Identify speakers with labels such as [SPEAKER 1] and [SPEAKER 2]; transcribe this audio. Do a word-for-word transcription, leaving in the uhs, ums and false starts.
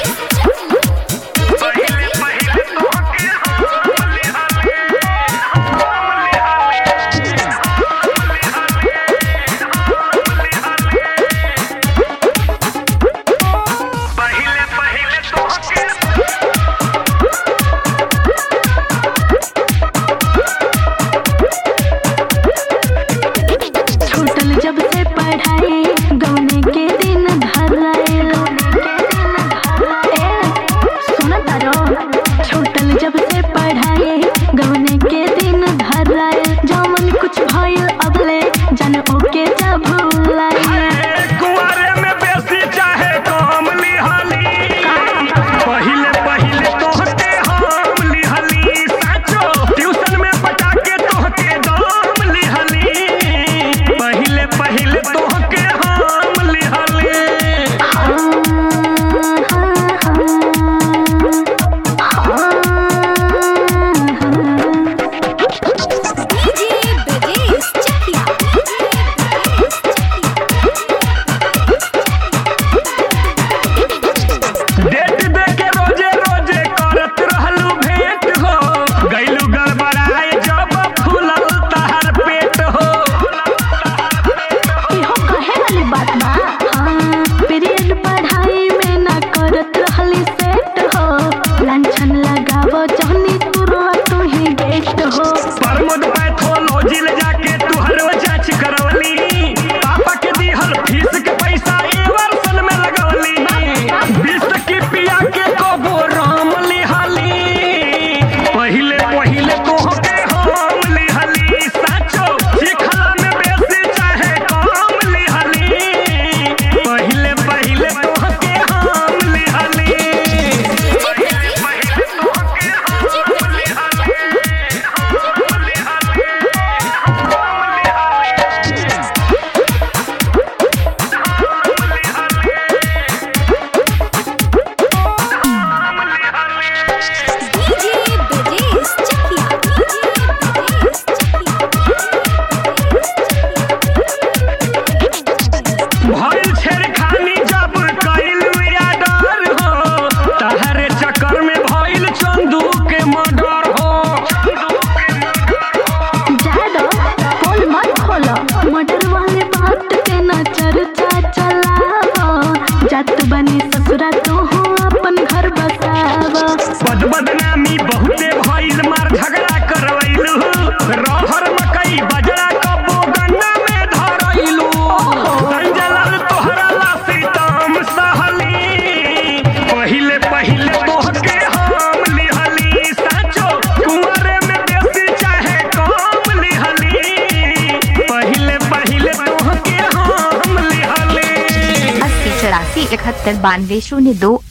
[SPEAKER 1] बदनामी बहुते भइल मार झगड़ा करवैलू रहर मकई बजरा कबो गन्ना में धरैलू संजलल तोहरा ला सीतम सहली पहिले पहिले तोहके हम लिहली साचो कुंवरे में बेसी चाहे कम लिहली पहिले पहिले तोहके हम लिहली।
[SPEAKER 2] अस्सी चौरासी इकहत्तर बानवे शून्य दो।